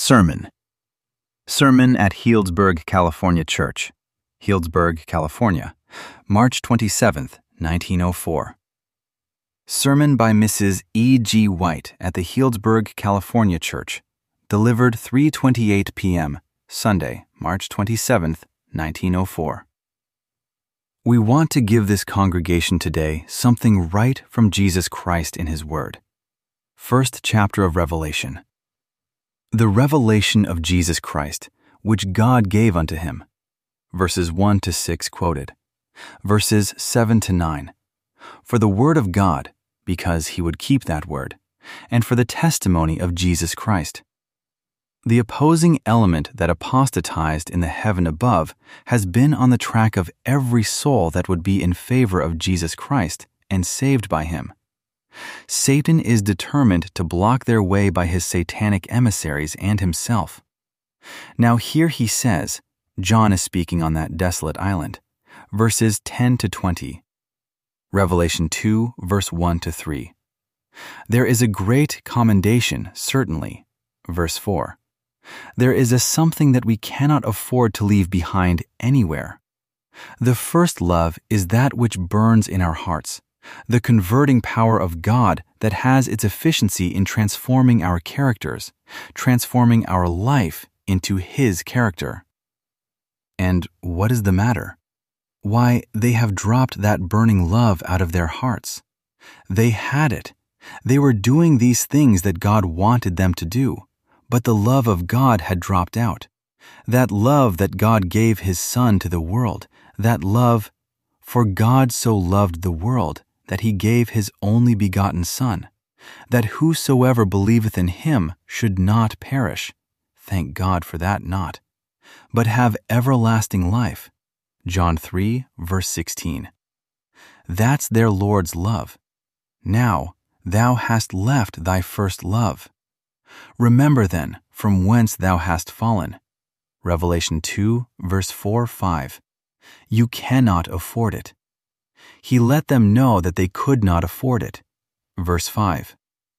Sermon. Sermon at Healdsburg, California Church, Healdsburg, California, March 27, 1904. Sermon by Mrs. E. G. White at the Healdsburg, California Church, delivered 3:28 p.m., Sunday, March 27, 1904. We want to give this congregation today something right from Jesus Christ in His Word. First chapter of Revelation. The revelation of Jesus Christ, which God gave unto Him. Verses 1 to 6 quoted. Verses 7 to 9. For the word of God, because He would keep that word, and for the testimony of Jesus Christ. The opposing element that apostatized in the heaven above has been on the track of every soul that would be in favor of Jesus Christ and saved by Him. Satan is determined to block their way by his satanic emissaries and himself. Now here he says, John is speaking on that desolate island, verses 10 to 20. Revelation 2, verse 1 to 3. There is a great commendation, certainly. Verse 4. There is a something that we cannot afford to leave behind anywhere. The first love is that which burns in our hearts, the converting power of God that has its efficiency in transforming our characters, transforming our life into His character. And what is the matter? Why, they have dropped that burning love out of their hearts. They had it. They were doing these things that God wanted them to do, but the love of God had dropped out. That love that God gave His Son to the world, that love, for God so loved the world, that He gave His only begotten Son, that whosoever believeth in Him should not perish, thank God for that not, but have everlasting life. John 3, verse 16. That's their Lord's love. Now thou hast left thy first love. Remember then from whence thou hast fallen. Revelation 2, verse 4-5. You cannot afford it. He let them know that they could not afford it. Verse 5.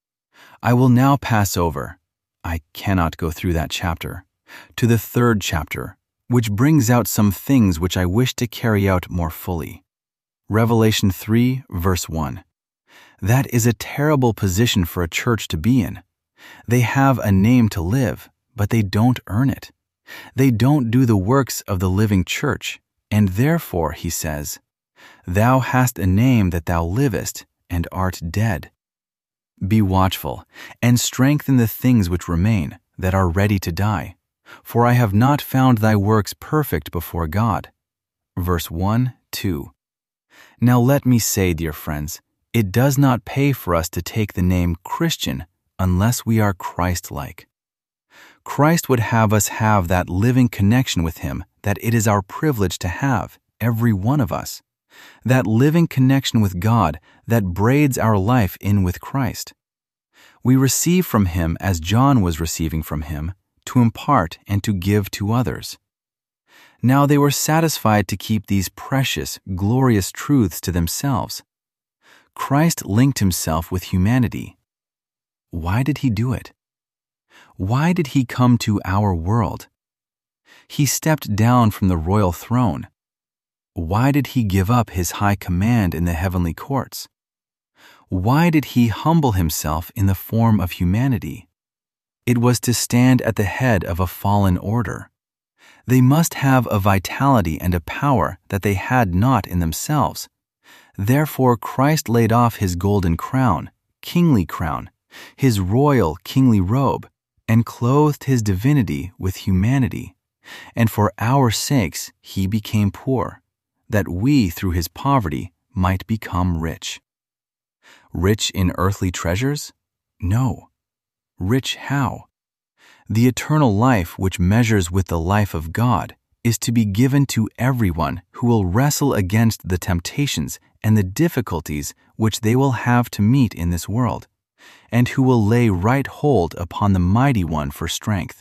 I will now pass over, I cannot go through that chapter, to the third chapter, which brings out some things which I wish to carry out more fully. Revelation 3, verse 1. That is a terrible position for a church to be in. They have a name to live, but they don't earn it. They don't do the works of the living church, and therefore, he says, Thou hast a name that thou livest, and art dead. Be watchful, and strengthen the things which remain, that are ready to die. For I have not found thy works perfect before God. Verse 1, 2. Now let me say, dear friends, it does not pay for us to take the name Christian unless we are Christ-like. Christ would have us have that living connection with Him that it is our privilege to have, every one of us. That living connection with God that braids our life in with Christ. We receive from Him as John was receiving from Him, to impart and to give to others. Now they were satisfied to keep these precious, glorious truths to themselves. Christ linked Himself with humanity. Why did He do it? Why did He come to our world? He stepped down from the royal throne. Why did He give up His high command in the heavenly courts? Why did He humble Himself in the form of humanity? It was to stand at the head of a fallen order. They must have a vitality and a power that they had not in themselves. Therefore Christ laid off His golden crown, kingly crown, His royal kingly robe, and clothed His divinity with humanity. And for our sakes He became poor, that we through His poverty might become rich. Rich in earthly treasures? No. Rich how? The eternal life which measures with the life of God is to be given to everyone who will wrestle against the temptations and the difficulties which they will have to meet in this world, and who will lay right hold upon the Mighty One for strength.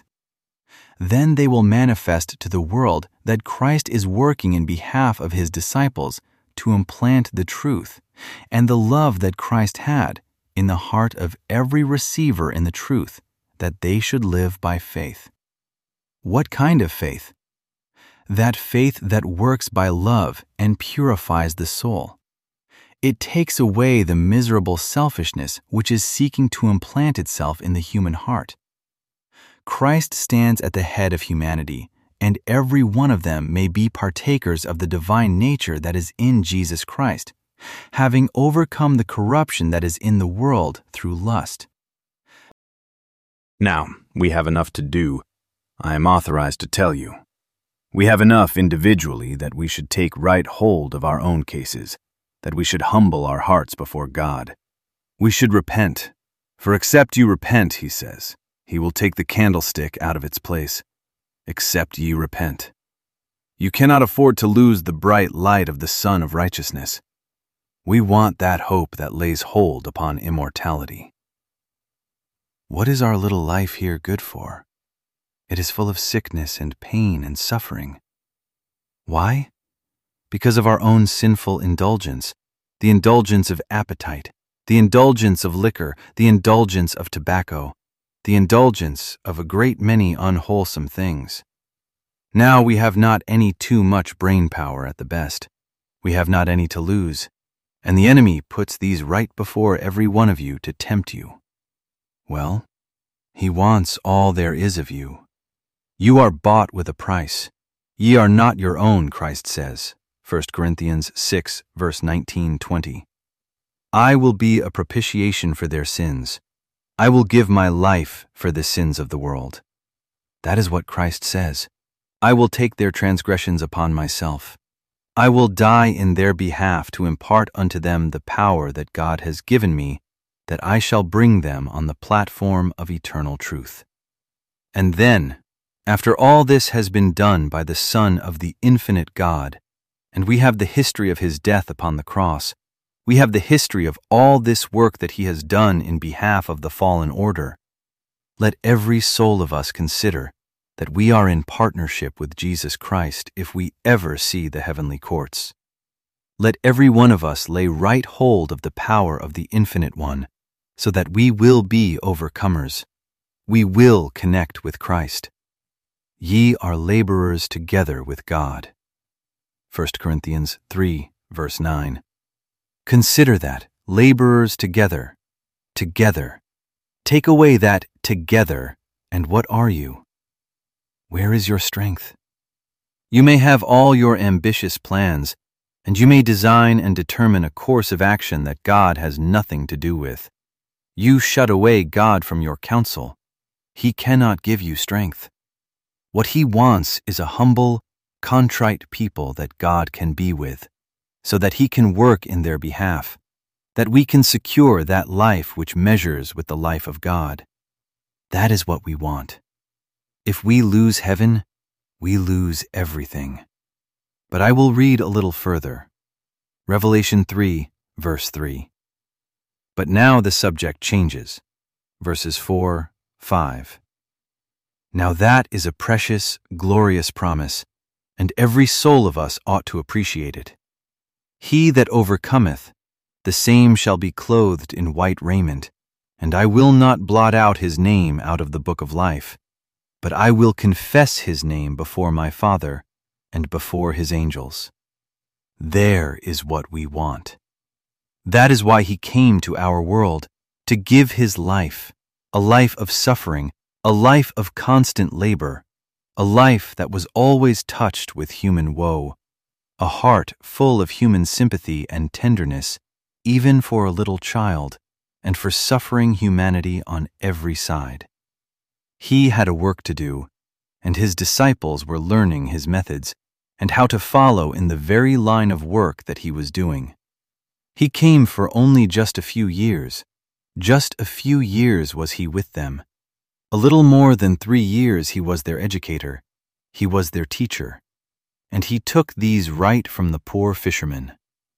Then they will manifest to the world that Christ is working in behalf of His disciples to implant the truth and the love that Christ had in the heart of every receiver in the truth, that they should live by faith. What kind of faith? That faith that works by love and purifies the soul. It takes away the miserable selfishness which is seeking to implant itself in the human heart. Christ stands at the head of humanity, and every one of them may be partakers of the divine nature that is in Jesus Christ, having overcome the corruption that is in the world through lust. Now, we have enough to do. I am authorized to tell you. We have enough individually that we should take right hold of our own cases, that we should humble our hearts before God. We should repent, for except you repent, he says, he will take the candlestick out of its place. Except ye repent. You cannot afford to lose the bright light of the Sun of Righteousness. We want that hope that lays hold upon immortality. What is our little life here good for? It is full of sickness and pain and suffering. Why? Because of our own sinful indulgence, the indulgence of appetite, the indulgence of liquor, the indulgence of tobacco, the indulgence of a great many unwholesome things. Now we have not any too much brain power at the best. We have not any to lose, and the enemy puts these right before every one of you to tempt you. Well, he wants all there is of you. You are bought with a price. Ye are not your own, Christ says, 1 Corinthians 6, verse 19-20. I will be a propitiation for their sins. I will give my life for the sins of the world. That is what Christ says. I will take their transgressions upon myself. I will die in their behalf to impart unto them the power that God has given me, that I shall bring them on the platform of eternal truth. And then, after all this has been done by the Son of the infinite God, and we have the history of his death upon the cross, we have the history of all this work that he has done in behalf of the fallen order. Let every soul of us consider that we are in partnership with Jesus Christ if we ever see the heavenly courts. Let every one of us lay right hold of the power of the Infinite One, so that we will be overcomers. We will connect with Christ. Ye are laborers together with God. 1 Corinthians 3, verse 9. Consider that, laborers together. Together. Take away that together, and what are you? Where is your strength? You may have all your ambitious plans, and you may design and determine a course of action that God has nothing to do with. You shut away God from your counsel. He cannot give you strength. What he wants is a humble, contrite people that God can be with, so that he can work in their behalf, that we can secure that life which measures with the life of God. That is what we want. If we lose heaven, we lose everything. But I will read a little further. Revelation 3, verse 3. But now the subject changes. Verses 4, 5. Now that is a precious, glorious promise, and every soul of us ought to appreciate it. He that overcometh, the same shall be clothed in white raiment, and I will not blot out his name out of the book of life, but I will confess his name before my Father and before his angels. There is what we want. That is why he came to our world, to give his life, a life of suffering, a life of constant labor, a life that was always touched with human woe, a heart full of human sympathy and tenderness, even for a little child, and for suffering humanity on every side. He had a work to do, and his disciples were learning his methods, and how to follow in the very line of work that he was doing. He came for only just a few years. Just a few years was he with them. A little more than 3 years he was their educator. He was their teacher. And he took these right from the poor fishermen.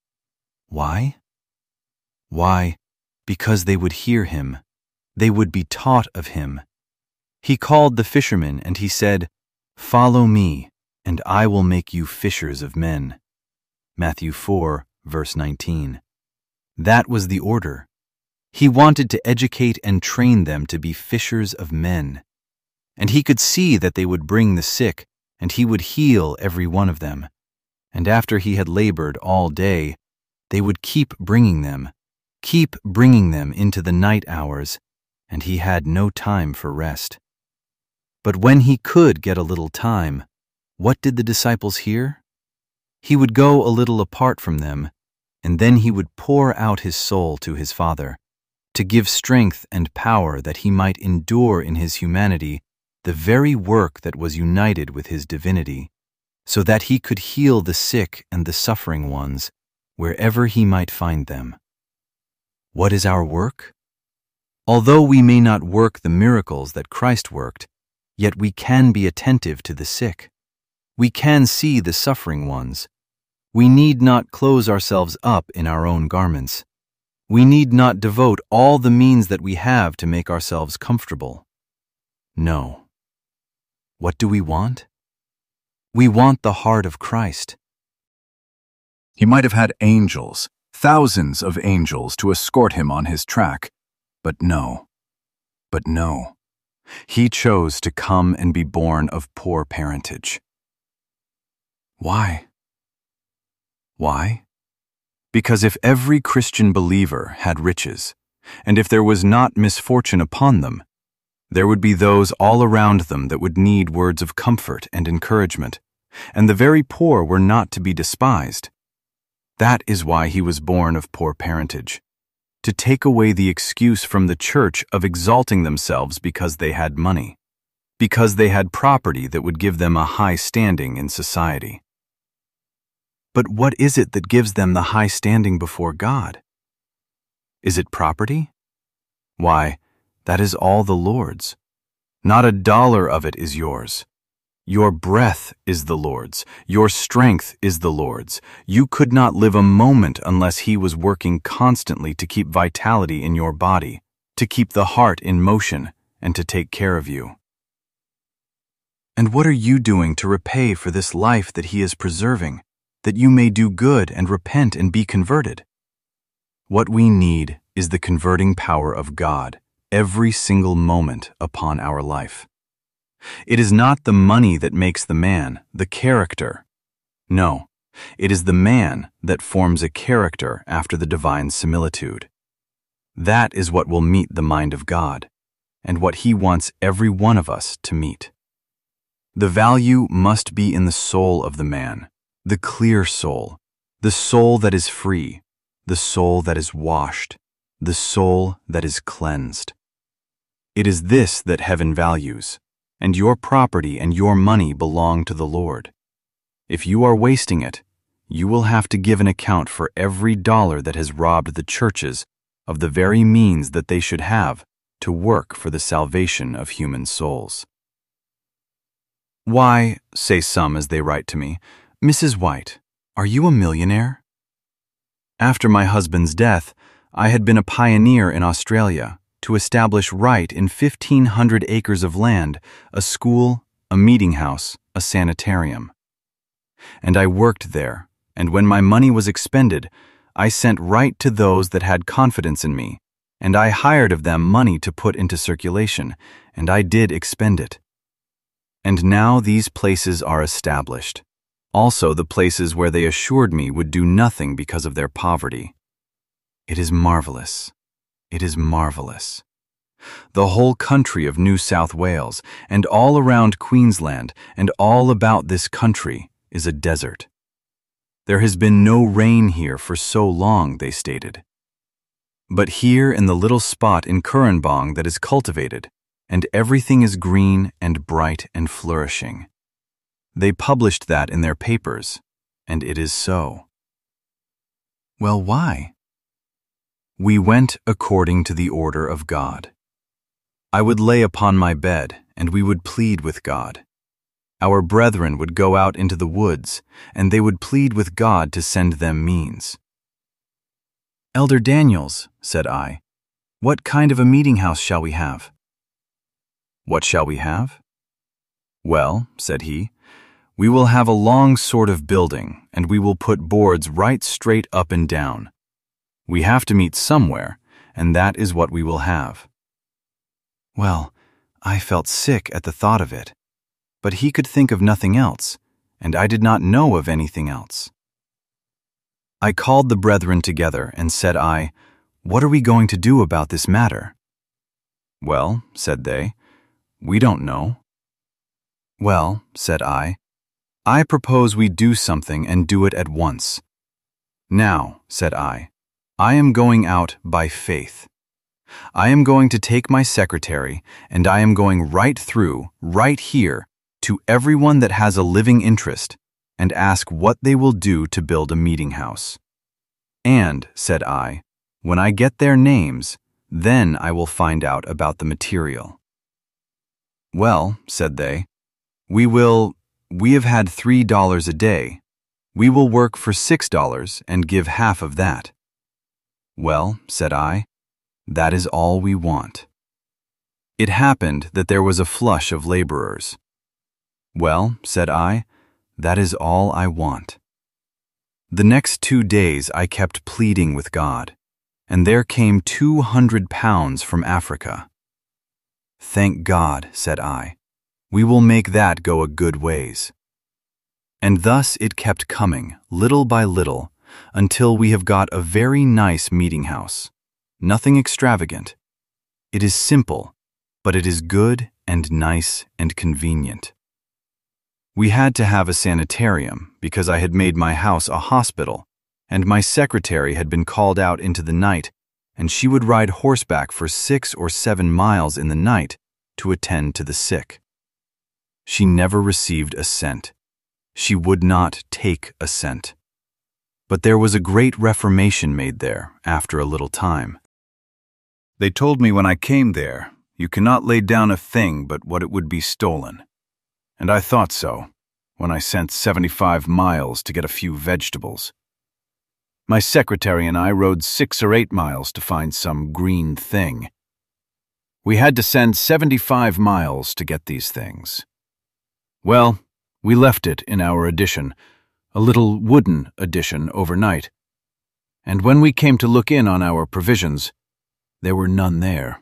Why? Why, because they would hear him. They would be taught of him. He called the fishermen and he said, "Follow me, and I will make you fishers of men." Matthew 4, verse 19. That was the order. He wanted to educate and train them to be fishers of men. And he could see that they would bring the sick, and he would heal every one of them. And after he had labored all day, they would keep bringing them into the night hours, and he had no time for rest. But when he could get a little time, what did the disciples hear? He would go a little apart from them, and then he would pour out his soul to his Father, to give strength and power that he might endure in his humanity the very work that was united with his divinity, so that he could heal the sick and the suffering ones wherever he might find them. What is our work? Although we may not work the miracles that Christ worked, yet we can be attentive to the sick. We can see the suffering ones. We need not close ourselves up in our own garments. We need not devote all the means that we have to make ourselves comfortable. No. What do we want? We want the heart of Christ. He might have had angels, thousands of angels, to escort him on his track, but no. He chose to come and be born of poor parentage. Why? Why? Because if every Christian believer had riches, and if there was not misfortune upon them, there would be those all around them that would need words of comfort and encouragement, and the very poor were not to be despised. That is why he was born of poor parentage, to take away the excuse from the church of exalting themselves because they had money, because they had property that would give them a high standing in society. But what is it that gives them the high standing before God? Is it property? Why, that is all the Lord's. Not a dollar of it is yours. Your breath is the Lord's. Your strength is the Lord's. You could not live a moment unless He was working constantly to keep vitality in your body, to keep the heart in motion, and to take care of you. And what are you doing to repay for this life that He is preserving, that you may do good and repent and be converted? What we need is the converting power of God every single moment upon our life. It is not the money that makes the man, the character. No, it is the man that forms a character after the divine similitude. That is what will meet the mind of God, and what He wants every one of us to meet. The value must be in the soul of the man, the clear soul, the soul that is free, the soul that is washed, the soul that is cleansed. It is this that heaven values, and your property and your money belong to the Lord. If you are wasting it, you will have to give an account for every dollar that has robbed the churches of the very means that they should have to work for the salvation of human souls. Why, say some as they write to me, Mrs. White, are you a millionaire? After my husband's death, I had been a pioneer in Australia to establish right in 1,500 acres of land, a school, a meeting house, a sanitarium. And I worked there, and when my money was expended, I sent right to those that had confidence in me, and I hired of them money to put into circulation, and I did expend it. And now these places are established, also the places where they assured me would do nothing because of their poverty. It is marvelous. It is marvelous. The whole country of New South Wales, and all around Queensland, and all about this country, is a desert. There has been no rain here for so long, they stated. But here in the little spot in Currumbong that is cultivated, and everything is green and bright and flourishing. They published that in their papers, and it is so. Well, why? We went according to the order of God. I would lay upon my bed, and we would plead with God. Our brethren would go out into the woods, and they would plead with God to send them means. Elder Daniels, said I, what kind of a meeting house shall we have? What shall we have? Well, said he, we will have a long sort of building, and we will put boards right straight up and down. We have to meet somewhere, and that is what we will have." Well, I felt sick at the thought of it, but he could think of nothing else, and I did not know of anything else. I called the brethren together, and said I, "What are we going to do about this matter?" "Well," said they, "we don't know." "Well," said I propose we do something and do it at once. Now, said I am going out by faith. I am going to take my secretary, and I am going right through, right here, to everyone that has a living interest, and ask what they will do to build a meeting house. And, said I, when I get their names, then I will find out about the material. Well, said they, we have had $3 a day. We will work for $6 and give half of that. Well, said I, that is all we want. It happened that there was a flush of laborers. Well, said I, that is all I want. The next 2 days I kept pleading with God, and there came 200 pounds from Africa. Thank God, said I, we will make that go a good ways. And thus it kept coming, little by little, until we have got a very nice meeting house. Nothing extravagant. It is simple, but it is good and nice and convenient. We had to have a sanitarium because I had made my house a hospital, and my secretary had been called out into the night, and she would ride horseback for 6 or 7 miles in the night to attend to the sick. She never received a cent. She would not take a cent. But there was a great reformation made there after a little time. They told me when I came there, you cannot lay down a thing but what it would be stolen. And I thought so, when I sent 75 miles to get a few vegetables. My secretary and I rode 6 or 8 miles to find some green thing. We had to send 75 miles to get these things. Well, we left it in our addition, a little wooden addition, overnight. And when we came to look in on our provisions, there were none there.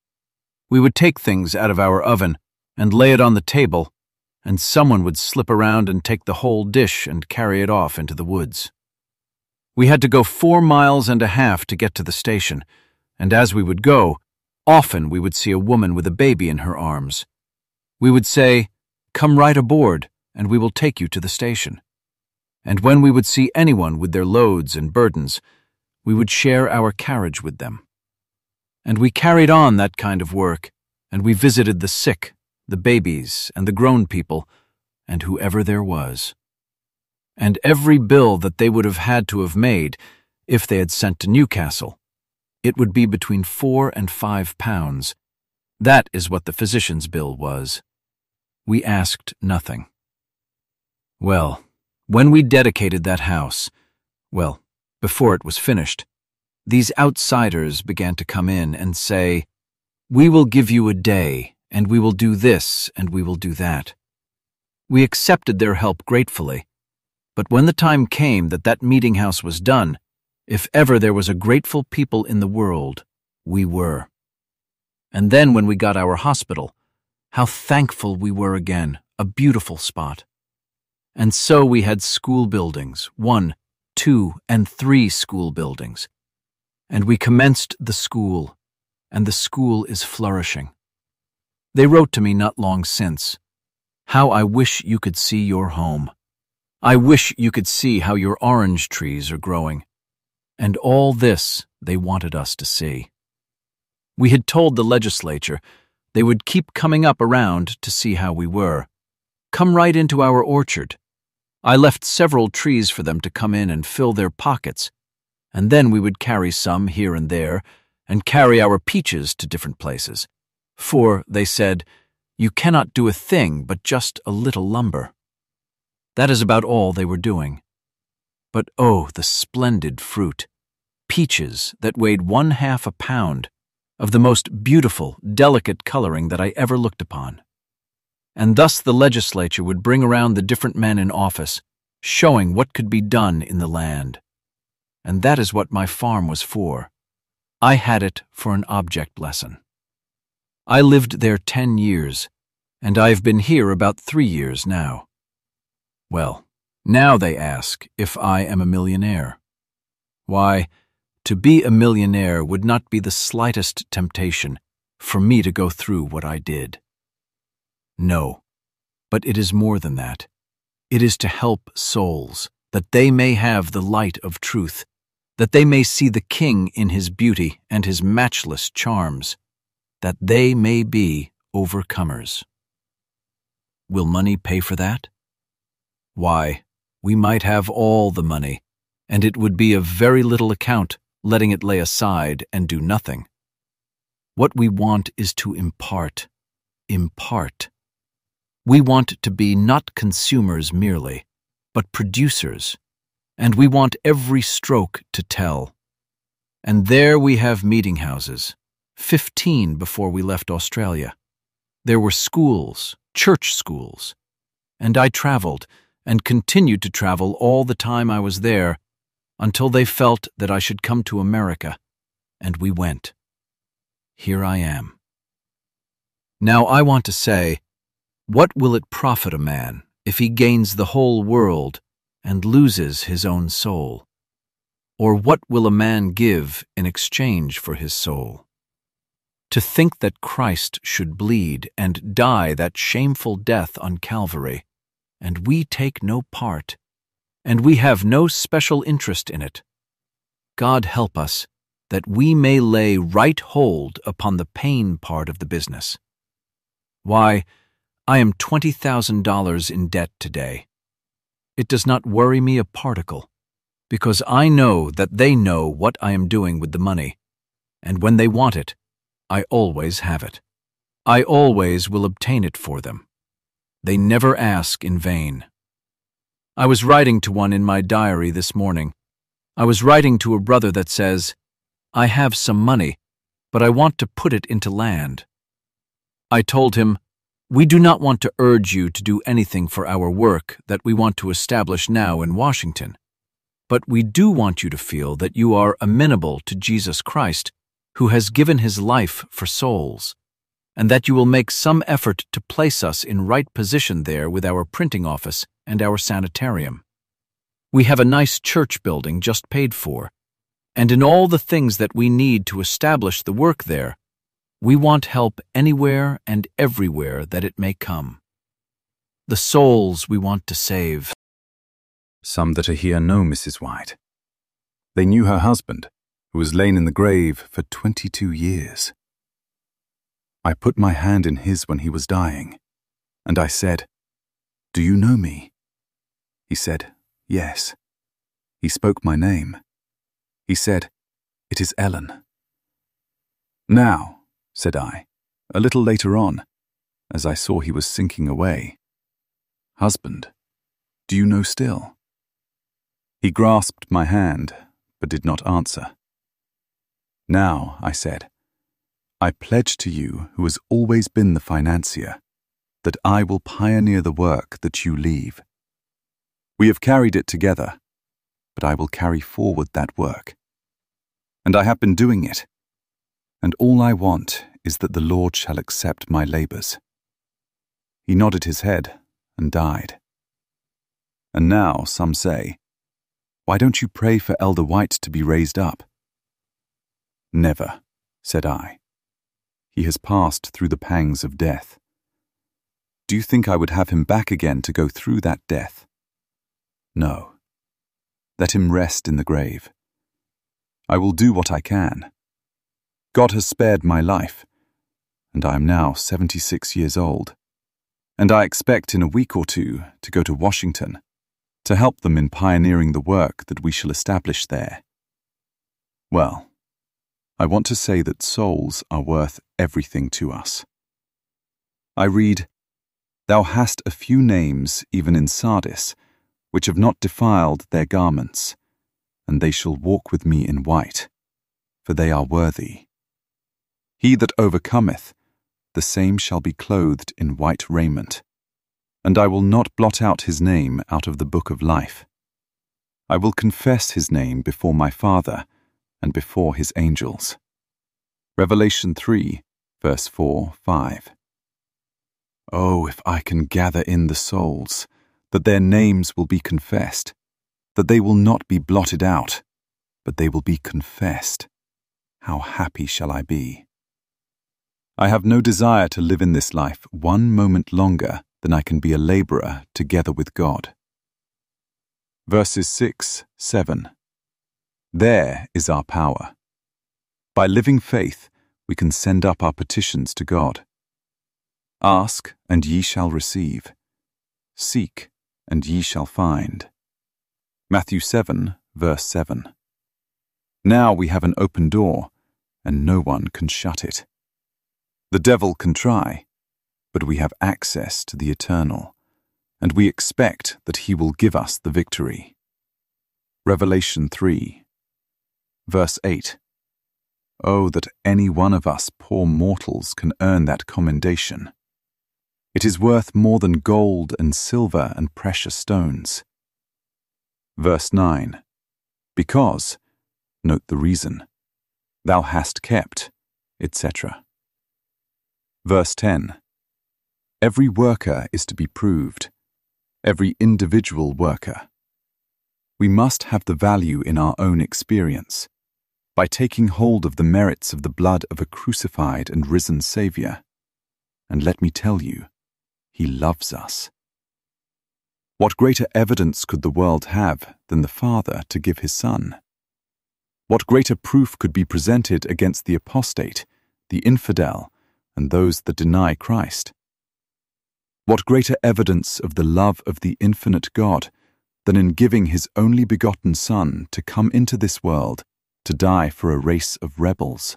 We would take things out of our oven and lay it on the table, and someone would slip around and take the whole dish and carry it off into the woods. We had to go 4 miles and a half to get to the station, and as we would go, often we would see a woman with a baby in her arms. We would say, "Come right aboard, and we will take you to the station." And when we would see anyone with their loads and burdens, we would share our carriage with them. And we carried on that kind of work, and we visited the sick, the babies, and the grown people, and whoever there was. And every bill that they would have had to have made, if they had sent to Newcastle, it would be between 4 and 5 pounds. That is what the physician's bill was. We asked nothing. Well, when we dedicated that house, before it was finished, these outsiders began to come in and say, "We will give you a day, and we will do this, and we will do that." We accepted their help gratefully, but when the time came that that meeting house was done, if ever there was a grateful people in the world, we were. And then when we got our hospital, how thankful we were again, a beautiful spot. And so we had school buildings, 1, 2, and 3 school buildings. And we commenced the school, and the school is flourishing. They wrote to me not long since, "How I wish you could see your home. I wish you could see how your orange trees are growing." And all this they wanted us to see. We had told the legislature they would keep coming up around to see how we were. Come right into our orchard. I left several trees for them to come in and fill their pockets, and then we would carry some here and there, and carry our peaches to different places. For, they said, you cannot do a thing but just a little lumber. That is about all they were doing. But oh, the splendid fruit! Peaches that weighed 1/2 a pound, of the most beautiful, delicate coloring that I ever looked upon. And thus the legislature would bring around the different men in office, showing what could be done in the land. And that is what my farm was for. I had it for an object lesson. I lived there 10 years, and I've been here about 3 years now. Well, now they ask if I am a millionaire. Why, to be a millionaire would not be the slightest temptation for me to go through what I did. No, but it is more than that. It is to help souls, that they may have the light of truth, that they may see the King in his beauty and his matchless charms, that they may be overcomers. Will money pay for that? Why, we might have all the money, and it would be of very little account letting it lay aside and do nothing. What we want is to impart. We want to be not consumers merely, but producers, and we want every stroke to tell. And there we have meeting houses, 15 before we left Australia. There were schools, church schools, and I traveled and continued to travel all the time I was there until they felt that I should come to America, and we went. Here I am. Now I want to say, what will it profit a man if he gains the whole world and loses his own soul? Or what will a man give in exchange for his soul? To think that Christ should bleed and die that shameful death on Calvary, and we take no part, and we have no special interest in it. God help us, that we may lay right hold upon the pain part of the business. Why, I am $20,000 in debt today. It does not worry me a particle, because I know that they know what I am doing with the money, and when they want it, I always have it. I always will obtain it for them. They never ask in vain. I was writing to one in my diary this morning. I was writing to a brother that says, I have some money, but I want to put it into land. I told him, we do not want to urge you to do anything for our work that we want to establish now in Washington, but we do want you to feel that you are amenable to Jesus Christ, who has given his life for souls, and that you will make some effort to place us in right position there with our printing office and our sanitarium. We have a nice church building just paid for, and in all the things that we need to establish the work there, we want help anywhere and everywhere that it may come. The souls we want to save. Some that are here know Mrs. White. They knew her husband, who was lain in the grave for 22 years. I put my hand in his when he was dying, and I said, Do you know me? He said, Yes. He spoke my name. He said, It is Ellen. Now, said I, a little later on, as I saw he was sinking away, Husband, do you know still? He grasped my hand, but did not answer. Now, I said, I pledge to you, who has always been the financier, that I will pioneer the work that you leave. We have carried it together, but I will carry forward that work. And I have been doing it, and all I want is that the Lord shall accept my labors. He nodded his head and died. And now some say, Why don't you pray for Elder White to be raised up? Never, said I. He has passed through the pangs of death. Do you think I would have him back again to go through that death? No. Let him rest in the grave. I will do what I can. God has spared my life, and I am now 76 years old, and I expect in a week or two to go to Washington to help them in pioneering the work that we shall establish there. Well, I want to say that souls are worth everything to us. I read, Thou hast a few names even in Sardis, which have not defiled their garments, and they shall walk with me in white, for they are worthy. He that overcometh, the same shall be clothed in white raiment, and I will not blot out his name out of the book of life. I will confess his name before my Father and before his angels. Revelation 3, verse 4-5. Oh, if I can gather in the souls, that their names will be confessed, that they will not be blotted out, but they will be confessed. How happy shall I be? I have no desire to live in this life one moment longer than I can be a laborer together with God. Verses 6-7. There is our power. By living faith, we can send up our petitions to God. Ask, and ye shall receive. Seek, and ye shall find. Matthew 7, verse 7. Now we have an open door, and no one can shut it. The devil can try, but we have access to the eternal, and we expect that he will give us the victory. Revelation 3, verse 8. Oh, that any one of us poor mortals can earn that commendation. It is worth more than gold and silver and precious stones. Verse 9. Because, note the reason, thou hast kept, etc. Verse 10. Every worker is to be proved, every individual worker. We must have the value in our own experience, by taking hold of the merits of the blood of a crucified and risen Saviour. And let me tell you, He loves us. What greater evidence could the world have than the Father to give His Son? What greater proof could be presented against the apostate, the infidel, and those that deny Christ? What greater evidence of the love of the infinite God than in giving His only begotten Son to come into this world to die for a race of rebels?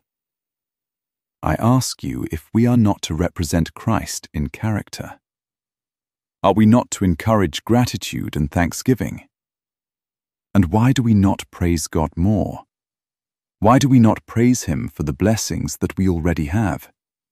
I ask you if we are not to represent Christ in character. Are we not to encourage gratitude and thanksgiving? And why do we not praise God more? Why do we not praise Him for the blessings that we already have?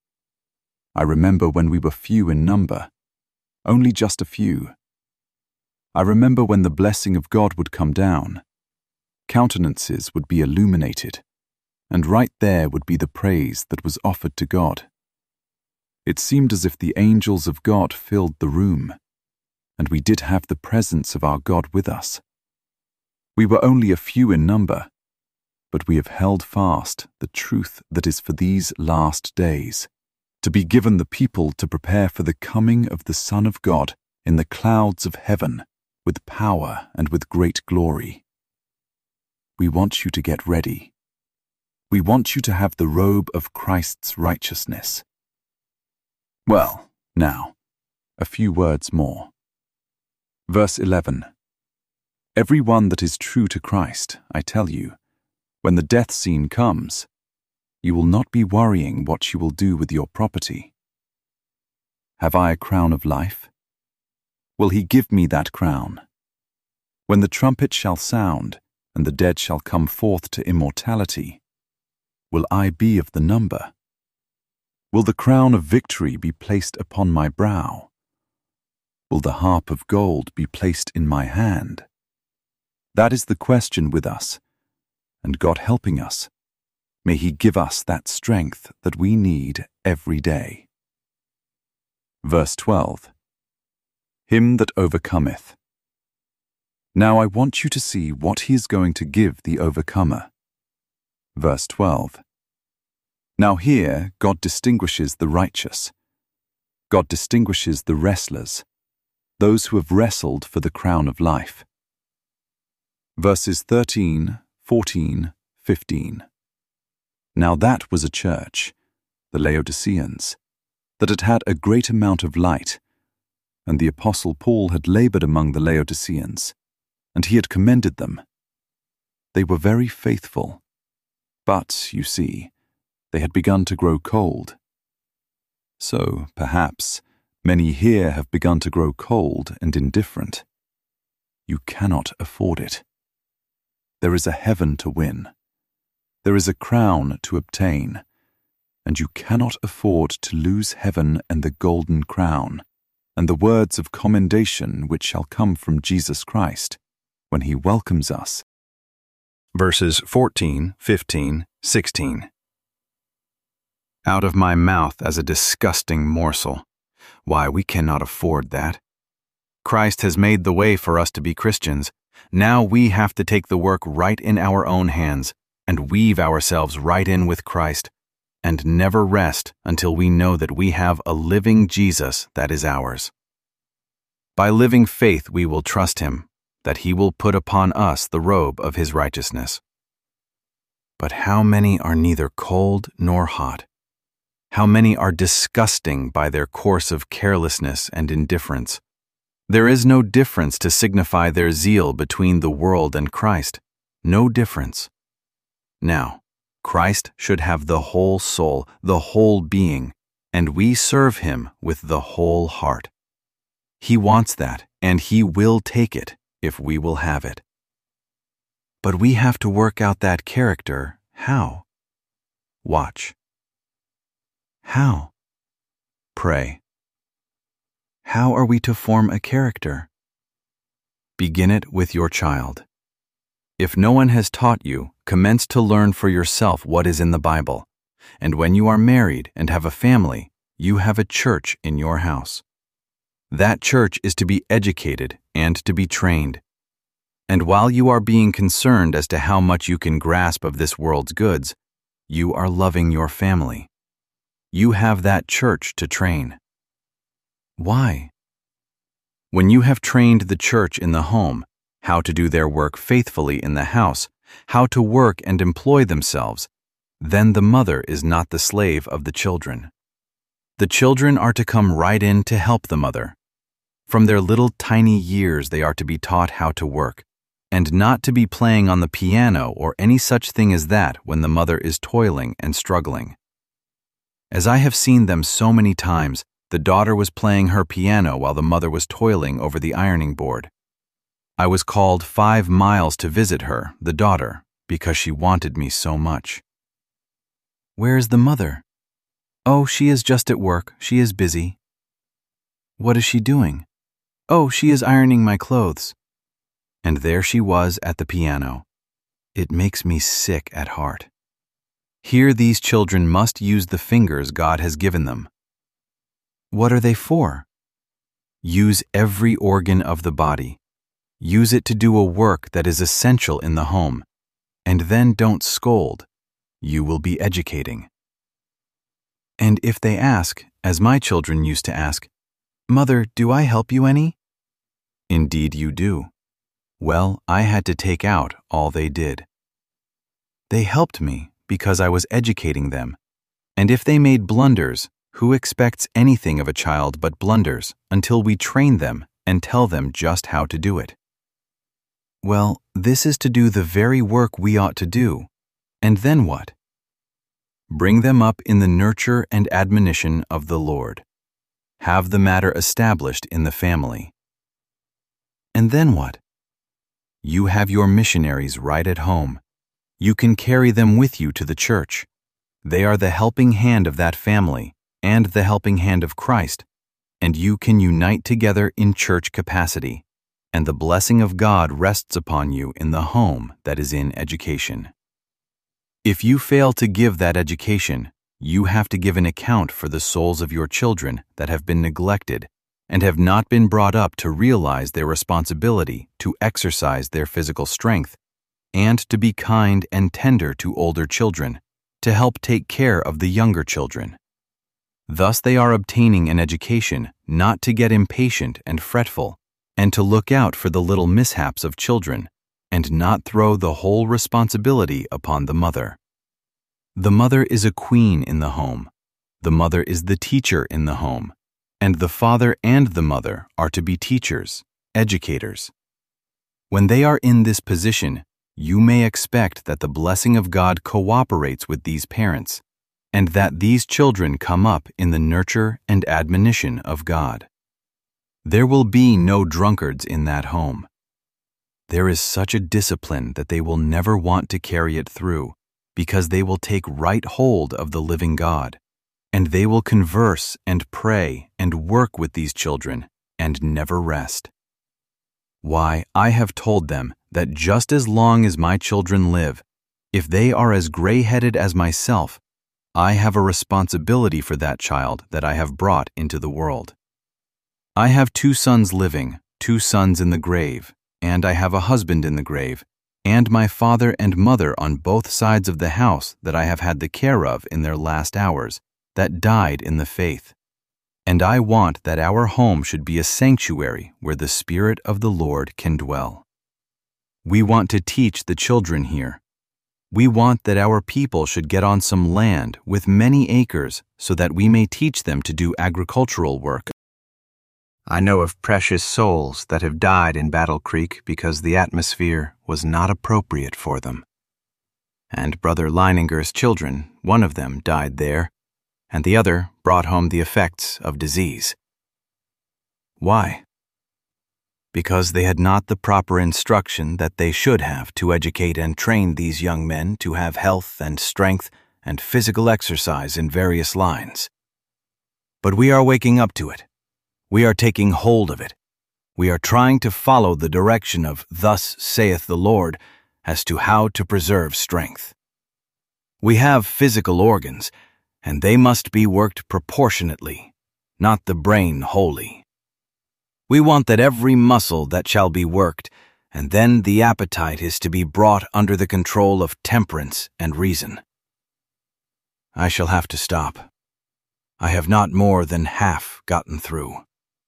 I remember when we were few in number, only just a few. I remember when the blessing of God would come down. Countenances would be illuminated, and right there would be the praise that was offered to God. It seemed as if the angels of God filled the room, and we did have the presence of our God with us. We were only a few in number, but we have held fast the truth that is for these last days, to be given the people to prepare for the coming of the Son of God in the clouds of heaven, with power and with great glory. We want you to get ready. We want you to have the robe of Christ's righteousness. Well, now, a few words more. Verse 11. Every one that is true to Christ, I tell you, when the death scene comes, you will not be worrying what you will do with your property. Have I a crown of life? Will He give me that crown? When the trumpet shall sound, and the dead shall come forth to immortality, will I be of the number? Will the crown of victory be placed upon my brow? Will the harp of gold be placed in my hand? That is the question with us, and God helping us, may He give us that strength that we need every day. Verse 12. Him that overcometh. Now I want you to see what He is going to give the overcomer. Verse 12. Now here God distinguishes the righteous. God distinguishes the wrestlers, those who have wrestled for the crown of life. Verses 13, 14, 15. Now that was a church, the Laodiceans, that had had a great amount of light, and the Apostle Paul had labored among the Laodiceans, and he had commended them. They were very faithful, but, you see, they had begun to grow cold. So, perhaps, many here have begun to grow cold and indifferent. You cannot afford it. There is a heaven to win. There is a crown to obtain, and you cannot afford to lose heaven and the golden crown, and the words of commendation which shall come from Jesus Christ, when He welcomes us. Verses 14, 15, 16. out of my mouth as a disgusting morsel. Why, we cannot afford that. Christ has made the way for us to be Christians. Now we have to take the work right in our own hands and weave ourselves right in with Christ, and never rest until we know that we have a living Jesus that is ours. By living faith we will trust Him, that He will put upon us the robe of His righteousness. But how many are neither cold nor hot? How many are disgusting by their course of carelessness and indifference? There is no difference to signify their zeal between the world and Christ. No difference. Now, Christ should have the whole soul, the whole being, and we serve Him with the whole heart. He wants that, and He will take it if we will have it. But we have to work out that character. How? Watch. How? Pray. How are we to form a character? Begin it with your child. If no one has taught you, commence to learn for yourself what is in the Bible. And when you are married and have a family, you have a church in your house. That church is to be educated and to be trained. And while you are being concerned as to how much you can grasp of this world's goods, you are loving your family. You have that church to train. Why? When you have trained the church in the home, how to do their work faithfully in the house, how to work and employ themselves, then the mother is not the slave of the children. The children are to come right in to help the mother. From their little tiny years they are to be taught how to work, and not to be playing on the piano or any such thing as that when the mother is toiling and struggling. As I have seen them so many times, the daughter was playing her piano while the mother was toiling over the ironing board. I was called 5 miles to visit her, the daughter, because she wanted me so much. Where is the mother? Oh, she is just at work. She is busy. What is she doing? Oh, she is ironing my clothes. And there she was at the piano. It makes me sick at heart. Here these children must use the fingers God has given them. What are they for? Use every organ of the body. Use it to do a work that is essential in the home, and then don't scold. You will be educating. And if they ask, as my children used to ask, "Mother, do I help you any?" Indeed you do. Well, I had to take out all they did. They helped me because I was educating them, and if they made blunders, who expects anything of a child but blunders until we train them and tell them just how to do it? Well, this is to do the very work we ought to do. And then what? Bring them up in the nurture and admonition of the Lord. Have the matter established in the family. And then what? You have your missionaries right at home. You can carry them with you to the church. They are the helping hand of that family and the helping hand of Christ, and you can unite together in church capacity, and the blessing of God rests upon you in the home that is in education. If you fail to give that education, you have to give an account for the souls of your children that have been neglected and have not been brought up to realize their responsibility to exercise their physical strength and to be kind and tender to older children, to help take care of the younger children. Thus they are obtaining an education not to get impatient and fretful, and to look out for the little mishaps of children, and not throw the whole responsibility upon the mother. The mother is a queen in the home. The mother is the teacher in the home, and the father and the mother are to be teachers, educators. When they are in this position, you may expect that the blessing of God cooperates with these parents, and that these children come up in the nurture and admonition of God. There will be no drunkards in that home. There is such a discipline that they will never want to carry it through, because they will take right hold of the living God, and they will converse and pray and work with these children and never rest. Why, I have told them that just as long as my children live, if they are as gray-headed as myself, I have a responsibility for that child that I have brought into the world. I have 2 sons living, 2 sons in the grave, and I have a husband in the grave, and my father and mother on both sides of the house that I have had the care of in their last hours, that died in the faith. And I want that our home should be a sanctuary where the Spirit of the Lord can dwell. We want to teach the children here. We want that our people should get on some land with many acres so that we may teach them to do agricultural work. I know of precious souls that have died in Battle Creek because the atmosphere was not appropriate for them. And Brother Leininger's children, one of them died there, and the other brought home the effects of disease. Why? Because they had not the proper instruction that they should have to educate and train these young men to have health and strength and physical exercise in various lines. But we are waking up to it. We are taking hold of it. We are trying to follow the direction of "Thus saith the Lord" as to how to preserve strength. We have physical organs, and they must be worked proportionately, not the brain wholly. We want that every muscle that shall be worked, and then the appetite is to be brought under the control of temperance and reason. I shall have to stop. I have not more than half gotten through.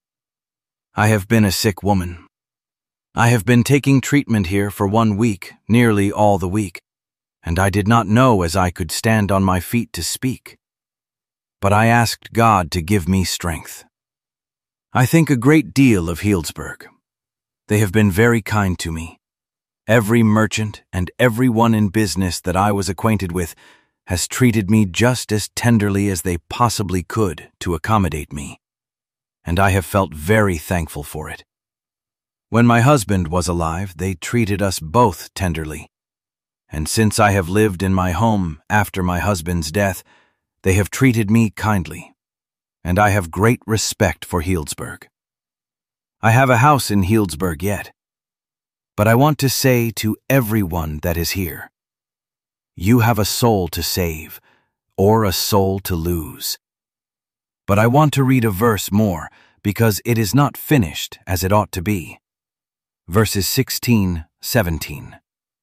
I have been a sick woman. I have been taking treatment here for 1 week, nearly all the week, and I did not know as I could stand on my feet to speak. But I asked God to give me strength. I think a great deal of Healdsburg. They have been very kind to me. Every merchant and everyone in business that I was acquainted with has treated me just as tenderly as they possibly could to accommodate me, and I have felt very thankful for it. When my husband was alive, they treated us both tenderly, and since I have lived in my home after my husband's death, they have treated me kindly, and I have great respect for Healdsburg. I have a house in Healdsburg yet, but I want to say to everyone that is here, you have a soul to save, or a soul to lose. But I want to read a verse more, because it is not finished as it ought to be. Verses 16, 17.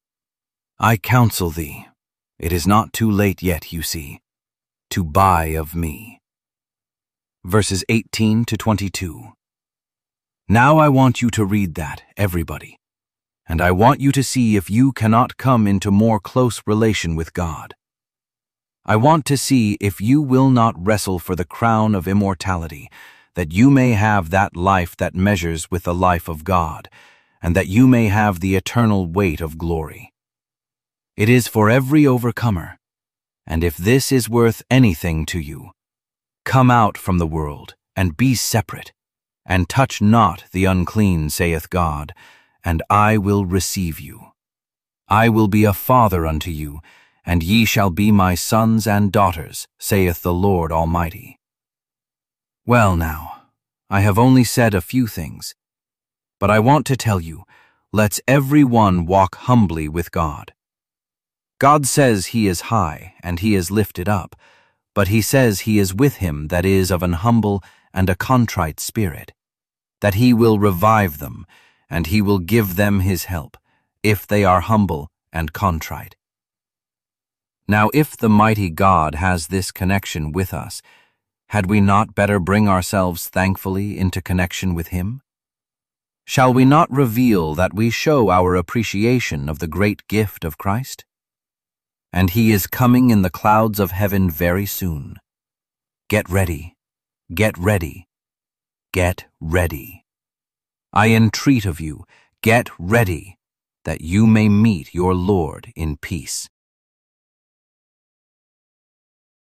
I counsel thee, it is not too late yet, you see, to buy of me. Verses 18 to 22. Now I want you to read that, everybody, and I want you to see if you cannot come into more close relation with God. I want to see if you will not wrestle for the crown of immortality, that you may have that life that measures with the life of God, and that you may have the eternal weight of glory. It is for every overcomer, and if this is worth anything to you, come out from the world, and be separate, and touch not the unclean, saith God, and I will receive you. I will be a father unto you, and ye shall be my sons and daughters, saith the Lord Almighty. Well now, I have only said a few things, but I want to tell you, let's every one walk humbly with God. God says he is high, and he is lifted up, but he says he is with him that is of an humble and a contrite spirit, that he will revive them, and he will give them his help, if they are humble and contrite. Now if the mighty God has this connection with us, had we not better bring ourselves thankfully into connection with him? Shall we not reveal that we show our appreciation of the great gift of Christ? And he is coming in the clouds of heaven very soon. Get ready, get ready, get ready. I entreat of you, get ready, that you may meet your Lord in peace.